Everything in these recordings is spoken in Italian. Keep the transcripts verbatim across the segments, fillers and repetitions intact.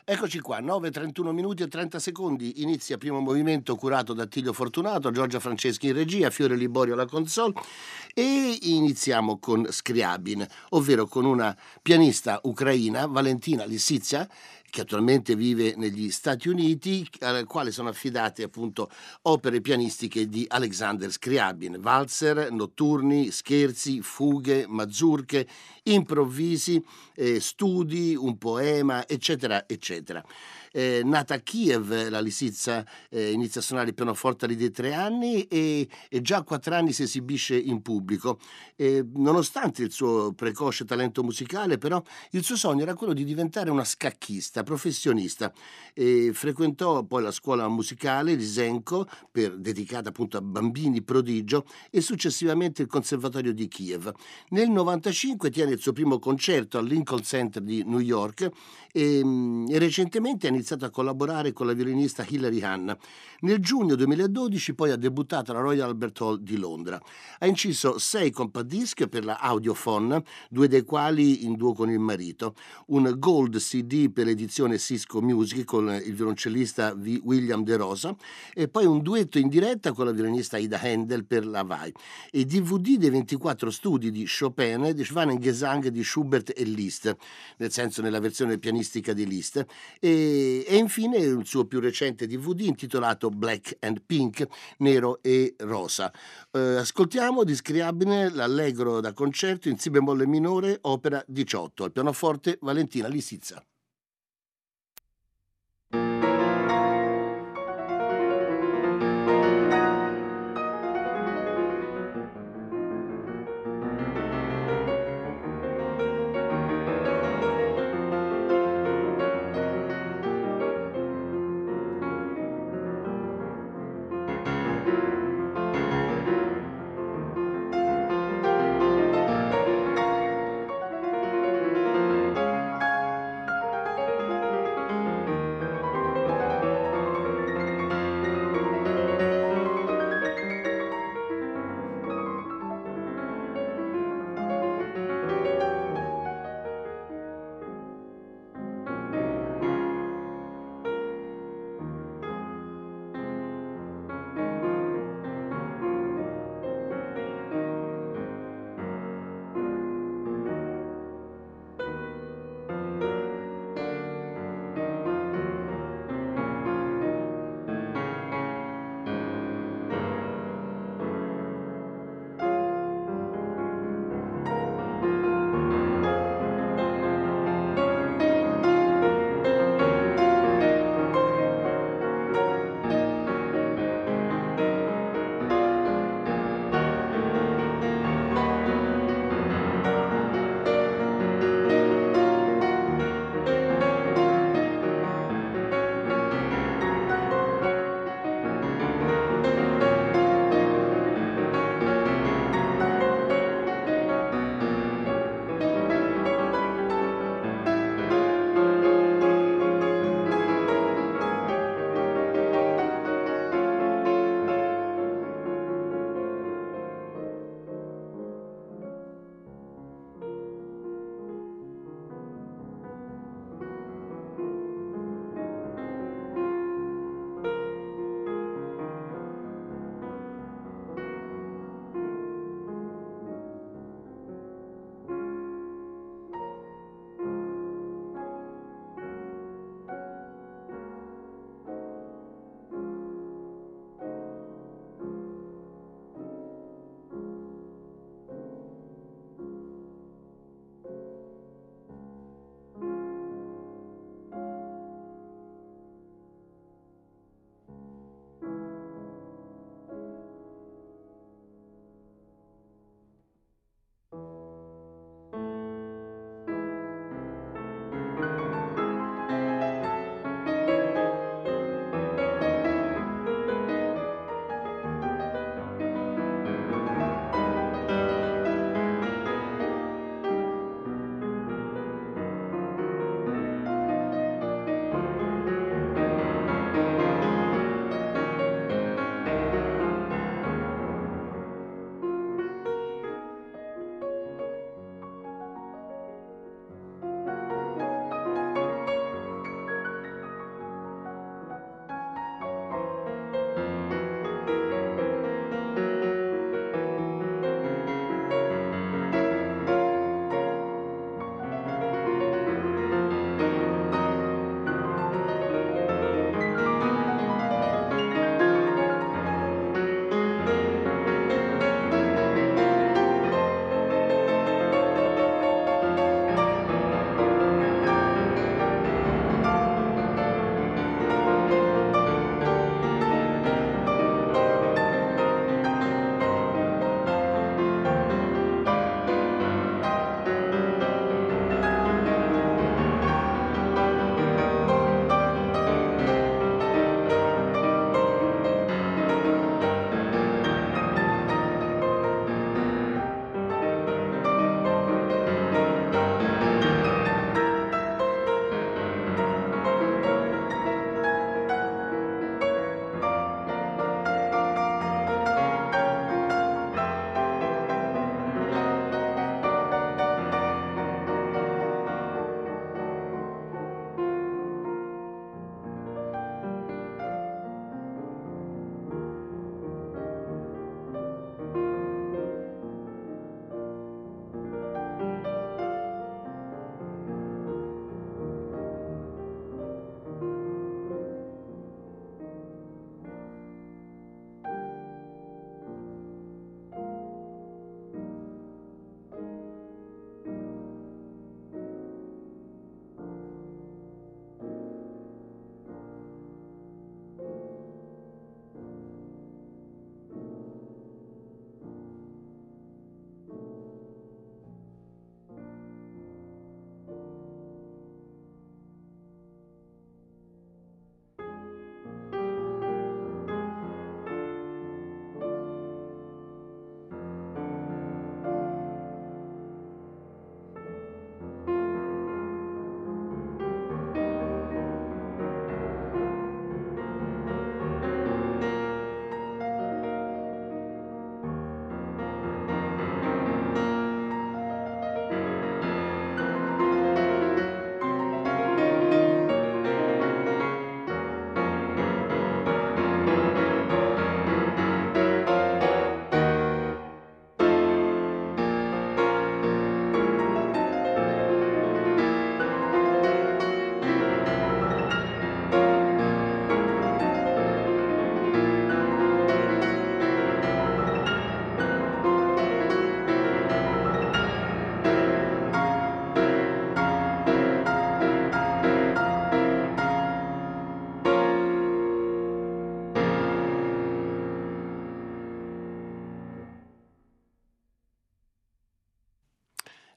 Eccoci qua, nove e trentuno minuti e trenta secondi, inizia primo movimento curato da Attilio Fortunato, Giorgia Franceschi in regia, Fiore Liborio alla console e iniziamo con Scriabin, ovvero con una pianista ucraina, Valentina Lissizia, che attualmente vive negli Stati Uniti, alla quale sono affidate appunto opere pianistiche di Alexander Scriabin, valzer, notturni, scherzi, fughe, mazurche, improvvisi, eh, studi, un poema, eccetera, eccetera. Eh, nata a Kiev, la Lisizza eh, inizia a suonare il pianoforte all'età di tre anni e, e già a quattro anni si esibisce in pubblico. E, nonostante il suo precoce talento musicale, però, il suo sogno era quello di diventare una scacchista professionista. E frequentò poi la scuola musicale Lysenko, per, dedicata appunto a bambini prodigio, e successivamente il Conservatorio di Kiev. Nel novantacinque tiene il suo primo concerto al Lincoln Center di New York e, e recentemente ha iniziato a collaborare con la violinista Hilary Hahn. Nel giugno duemiladodici poi ha debuttato alla Royal Albert Hall di Londra. Ha inciso sei compact disc per la Audiophone, due dei quali in duo con il marito, un Gold C D per l'edizione Cisco Music con il violoncellista William De Rosa e poi un duetto in diretta con la violinista Ida Handel per la Vai, e D V D dei ventiquattro studi di Chopin, di Schwanengesang, di Schubert e Liszt, nel senso nella versione pianistica di Liszt, e, e infine il suo più recente D V D intitolato Black and Pink, nero e rosa. Eh, ascoltiamo di Scriabine l'allegro da concerto in si bemolle minore, opera diciotto, al pianoforte Valentina Lisizza.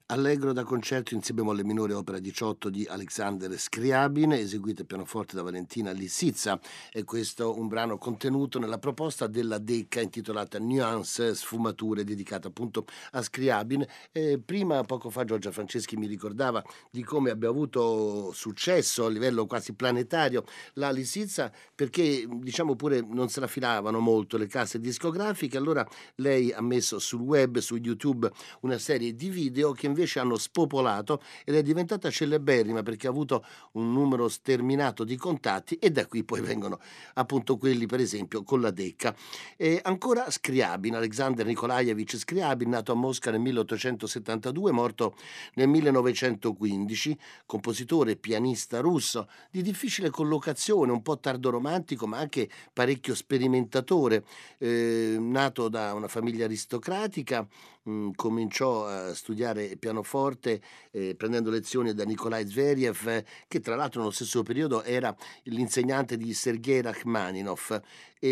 Allegro da concerto in si bemolle minore opera diciotto di Alexander Scriabin, eseguita al pianoforte da Valentina Lisitsa, e questo un brano contenuto nella proposta della Decca intitolata Nuance Sfumature, dedicata appunto a Scriabin. E prima, poco fa, Giorgia Franceschi mi ricordava di come abbia avuto successo a livello quasi planetario la Lisitsa, perché diciamo pure non se la filavano molto le case discografiche, allora lei ha messo sul web, su YouTube, una serie di video che invece hanno spopolato ed è diventata celeberrima perché ha avuto un numero sterminato di contatti, e da qui poi vengono appunto quelli per esempio con la Decca. E ancora Scriabin, Alexander Nikolaevich Scriabin, nato a Mosca nel milleottocentosettantadue, morto nel millenovecentoquindici, compositore e pianista russo di difficile collocazione, un po' tardoromantico ma anche parecchio sperimentatore, eh, nato da una famiglia aristocratica. Mhmm, cominciò a studiare pianoforte, ehm, prendendo lezioni da Nikolai Zveriev, eh, che tra l'altro nello stesso periodo era l'insegnante di Sergei Rachmaninov.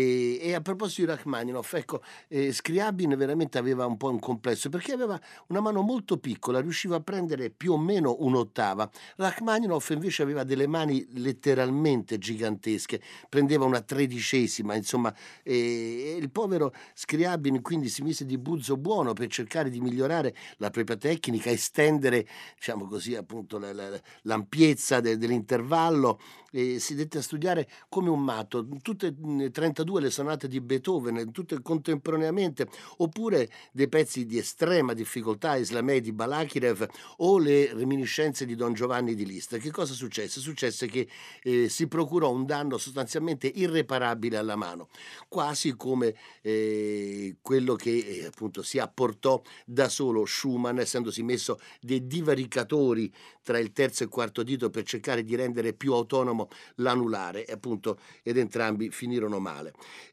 E e a proposito di Rachmaninov, ecco, ehm, Scriabin veramente aveva un po' un complesso, perché aveva una mano molto piccola, riusciva a prendere più o meno un'ottava. Rachmaninov invece aveva delle mani letteralmente gigantesche, prendeva una tredicesima, insomma, ehm, e il povero Scriabin quindi si mise di buzzo buono per cercare di migliorare la propria tecnica, estendere, diciamo così, appunto la la l'ampiezza de dell'intervallo, e si dette a studiare come un matto, tutte, mhmm, trentadue le sonate di Beethoven, tutte contemporaneamente, oppure dei pezzi di estrema difficoltà, Islamey di Balakirev o le reminiscenze di Don Giovanni di Liszt. Che cosa successe? Successe che, ehm, si procurò un danno sostanzialmente irreparabile alla mano, quasi come ehm, quello che, ehm, appunto si apportò da solo Schumann, essendosi messo dei divaricatori tra il terzo e il quarto dito per cercare di rendere più autonomo l'anulare, e appunto ed entrambi finirono male.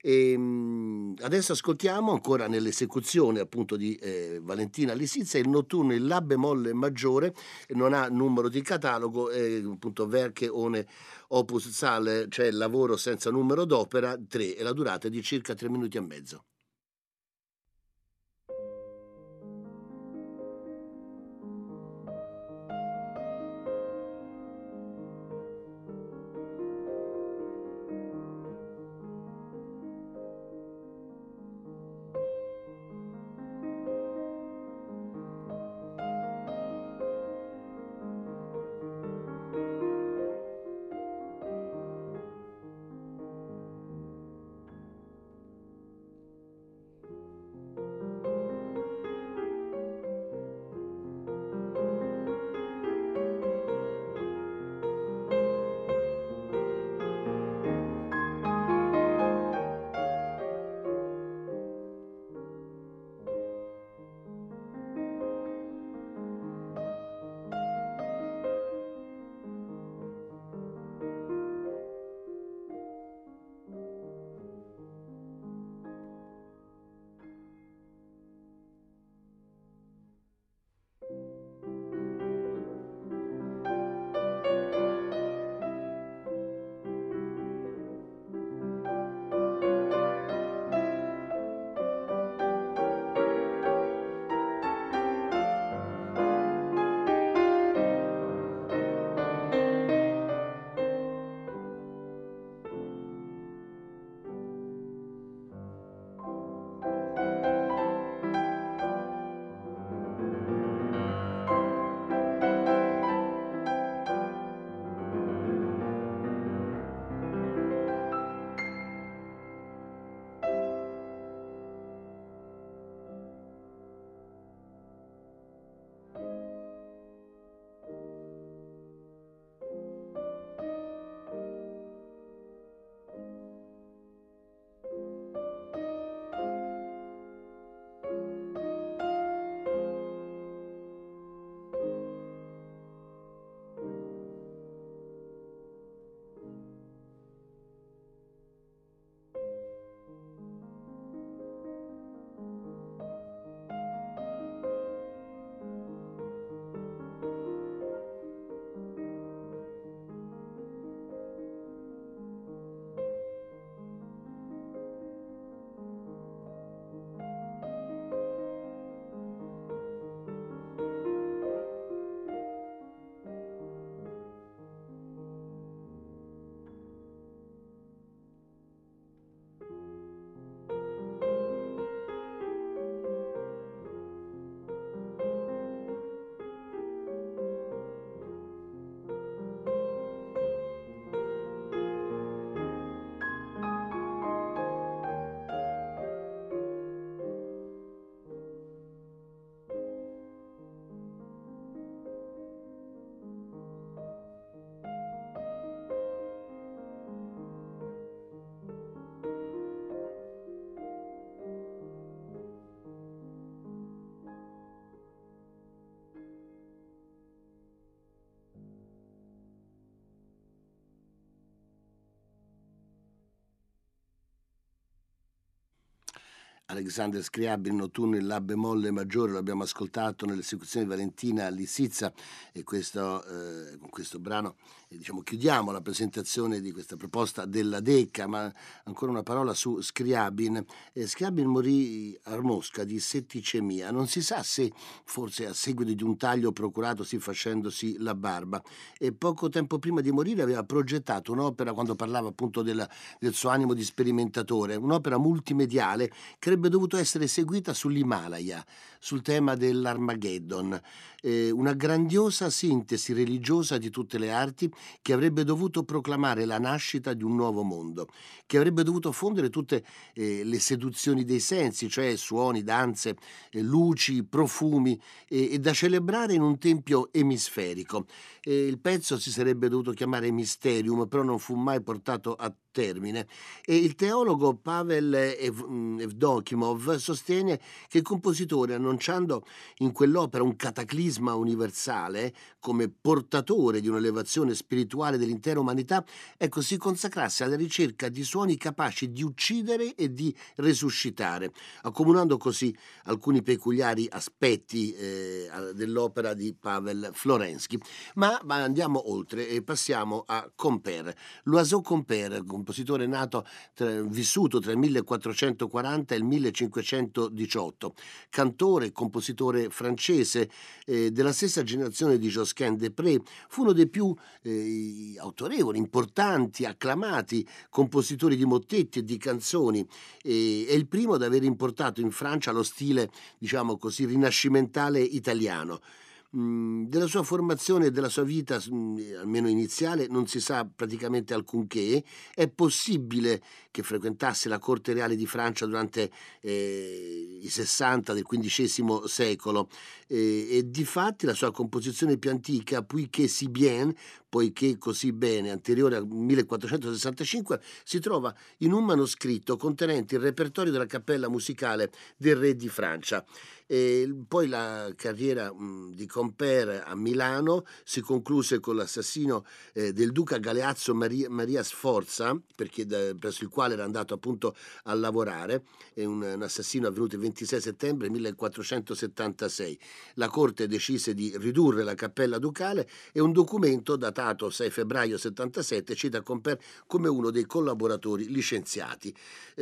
Ehm, adesso ascoltiamo ancora nell'esecuzione appunto di, ehm, Valentina Lisitsa, il notturno in La bemolle maggiore, non ha numero di catalogo, ehm, appunto Werke ohne Opuszahl, cioè lavoro senza numero d'opera tre, e la durata è di circa tre minuti e mezzo. Alexander Scriabin, Notturno in La bemolle maggiore, lo abbiamo ascoltato nell'esecuzione di Valentina Lisizza, e questo, eh, con questo brano eh, diciamo, chiudiamo la presentazione di questa proposta della Decca. Ma ancora una parola su Scriabin. Eh, Scriabin morì a Mosca di setticemia, non si sa se forse a seguito di un taglio procuratosi facendosi la barba, e poco tempo prima di morire aveva progettato un'opera, quando parlava appunto della, del suo animo di sperimentatore, un'opera multimediale che avrebbe dovuto essere eseguita sull'Himalaya, sul tema dell'Armageddon, eh, una grandiosa sintesi religiosa di tutte le arti che avrebbe dovuto proclamare la nascita di un nuovo mondo, che avrebbe dovuto fondere tutte eh, le seduzioni dei sensi, cioè suoni, danze, eh, luci, profumi, eh, e da celebrare in un tempio emisferico. Eh, il pezzo si sarebbe dovuto chiamare Mysterium, però non fu mai portato a termine, e il teologo Pavel Ev- Evdokimov sostiene che il compositore, annunciando in quell'opera un cataclisma universale come portatore di un'elevazione spirituale dell'intera umanità, ecco, si consacrasse alla ricerca di suoni capaci di uccidere e di resuscitare, accomunando così alcuni peculiari aspetti eh, dell'opera di Pavel Florensky. Ma, ma andiamo oltre e passiamo a Compère. L'Oiseau Compère, compositore nato tra, vissuto tra il millequattrocentoquaranta e il millecinquecentodiciotto, cantore e compositore francese eh, della stessa generazione di Josquin des Prez, fu uno dei più eh, autorevoli, importanti, acclamati compositori di mottetti e di canzoni. E, è il primo ad aver importato in Francia lo stile, diciamo così, rinascimentale italiano. Mhmm, della sua formazione e della sua vita, s mhmm, almeno iniziale, non si sa praticamente alcunché. È possibile che frequentasse la corte reale di Francia durante, ehm, i sessanta del quindicesimo secolo, ehm, e difatti la sua composizione più antica, "Puisque si bien", poiché così bene, anteriore al millequattrocentosessantacinque, si trova in un manoscritto contenente il repertorio della cappella musicale del re di Francia. E poi la carriera mh, di Compère a Milano si concluse con l'assassino eh, del duca Galeazzo Maria, Maria Sforza, perché da, presso il quale era andato appunto a lavorare. È un, un assassino avvenuto il ventisei settembre millequattrocentosettantasei. La corte decise di ridurre la cappella ducale, e un documento datato sei febbraio settantasette cita Compère come uno dei collaboratori licenziati.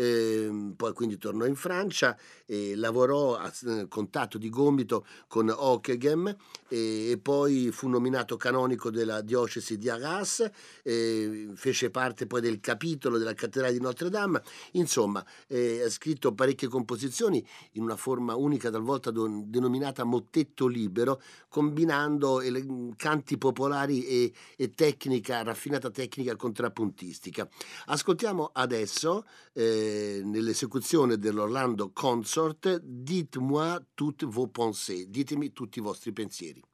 Eh, poi quindi tornò in Francia e lavorò a eh, contatto di gomito con Ockeghem, e, e poi fu nominato canonico della diocesi di Arras, e fece parte poi del capitolo della cattedrale di Notre Dame. Insomma, eh, ha scritto parecchie composizioni in una forma unica, talvolta don, denominata mottetto libero, combinando ele- canti popolari e, e tecnica, raffinata tecnica contrappuntistica. Ascoltiamo adesso eh, nell'esecuzione dell'Orlando Consort Dites-moi toutes vos pensées, ditemi tutti i vostri pensieri.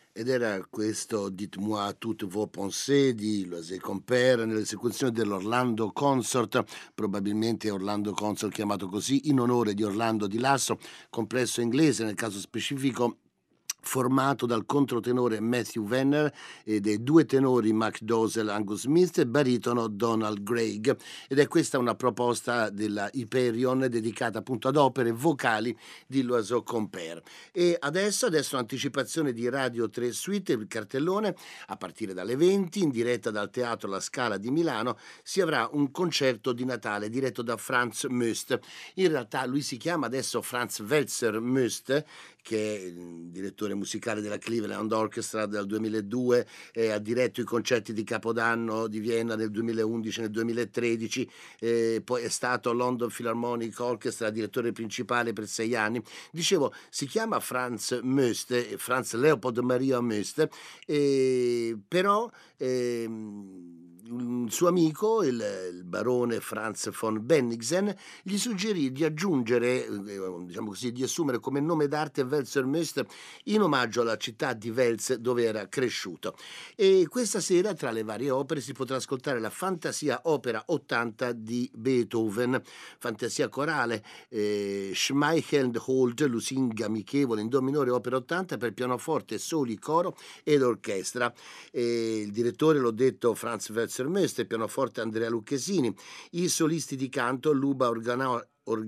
Ed era questo Dites-moi toutes vos pensées di Loisé Compère nell'esecuzione dell'Orlando Consort, probabilmente Orlando Consort chiamato così in onore di Orlando di Lasso, complesso inglese nel caso specifico formato dal controtenore Matthew Venner e dei due tenori Mac Dosel, Angus Smith e baritono Donald Gregg, ed è questa una proposta della Hyperion dedicata appunto ad opere vocali di Loiseau Compère. E adesso, adesso un'anticipazione di Radio tre Suite, il cartellone a partire dalle venti in diretta dal Teatro La Scala di Milano si avrà un concerto di Natale diretto da Franz Möst. In realtà lui si chiama adesso Franz Welzer Möst, che è il direttore musicale della Cleveland Orchestra dal duemiladue, eh, ha diretto i concerti di Capodanno di Vienna nel duemilaundici e nel duemilatredici, eh, poi è stato London Philharmonic Orchestra direttore principale per sei anni. Dicevo, si chiama Franz Möst, Franz Leopold Maria Möst, eh, però eh, un suo amico, il, il barone Franz von Bennigsen, gli suggerì di aggiungere, eh, diciamo così, di assumere come nome d'arte Welzer Möst in omaggio alla città di Wels dove era cresciuto. E questa sera, tra le varie opere, si potrà ascoltare la Fantasia Opera ottanta di Beethoven, fantasia corale, eh, Schmeichelnd Holt, lusinga amichevole in do minore opera ottanta per pianoforte, soli, coro ed orchestra. E il direttore, l'ho detto, Franz Welzer Möst, pianoforte Andrea Lucchesini, i solisti di canto Luba Organa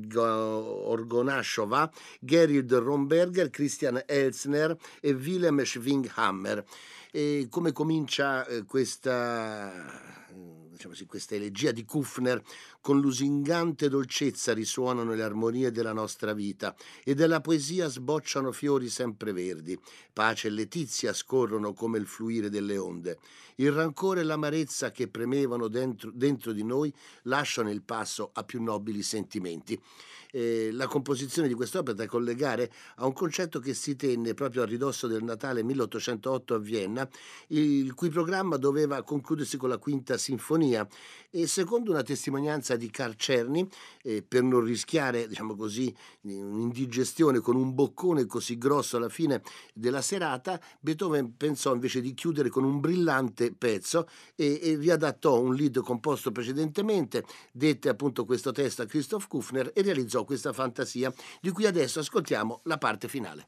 Orgonashova, Gerhard Romberger, Christian Elsner e Willem Schwinghammer. E come comincia eh, questa, diciamo così, questa elegia di Kufner? Con lusingante dolcezza risuonano le armonie della nostra vita e della poesia sbocciano fiori sempreverdi. Pace e letizia scorrono come il fluire delle onde. Il rancore e l'amarezza che premevano dentro, dentro di noi lasciano il passo a più nobili sentimenti. Eh, la composizione di quest'opera da collegare a un concerto che si tenne proprio a ridosso del Natale milleottocentootto a Vienna, il cui programma doveva concludersi con la quinta sinfonia, e secondo una testimonianza di Carl Czerny, eh, per non rischiare, diciamo così, un'indigestione con un boccone così grosso alla fine della serata, Beethoven pensò invece di chiudere con un brillante pezzo e, e riadattò un lead composto precedentemente, dette appunto questo testo a Christoph Kufner e realizzò questa fantasia di cui adesso ascoltiamo la parte finale.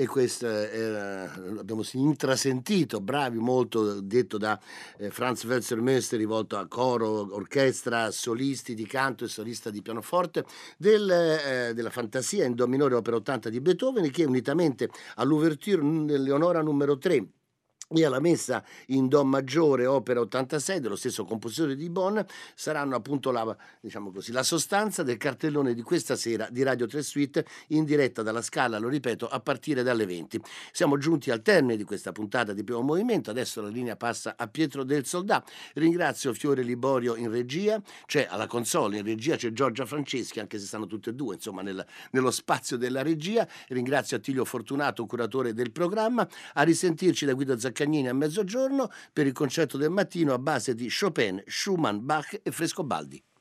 e questo era, l'abbiamo s intrasentito, bravi, molto detto da eh, Franz Welser-Möster, rivolto a coro, orchestra, solisti di canto e solista di pianoforte del, eh, della Fantasia in do minore opera ottanta di Beethoven, che unitamente all'ouverture Leonora numero tre e alla messa in do maggiore opera ottantasei dello stesso compositore di Bonn saranno appunto la, diciamo così, la sostanza del cartellone di questa sera di Radio tre Suite, in diretta dalla Scala, lo ripeto, a partire dalle venti. Siamo giunti al termine di questa puntata di Primo Movimento, adesso la linea passa a Pietro del Soldà. Ringrazio Fiore Liborio in regia, c'è alla console in regia c'è Giorgia Franceschi, anche se stanno tutte e due insomma nel, nello spazio della regia. Ringrazio Attilio Fortunato, curatore del programma. A risentirci da Guido Zaccagnini a mezzogiorno per il concerto del mattino a base di Chopin, Schumann, Bach e Frescobaldi.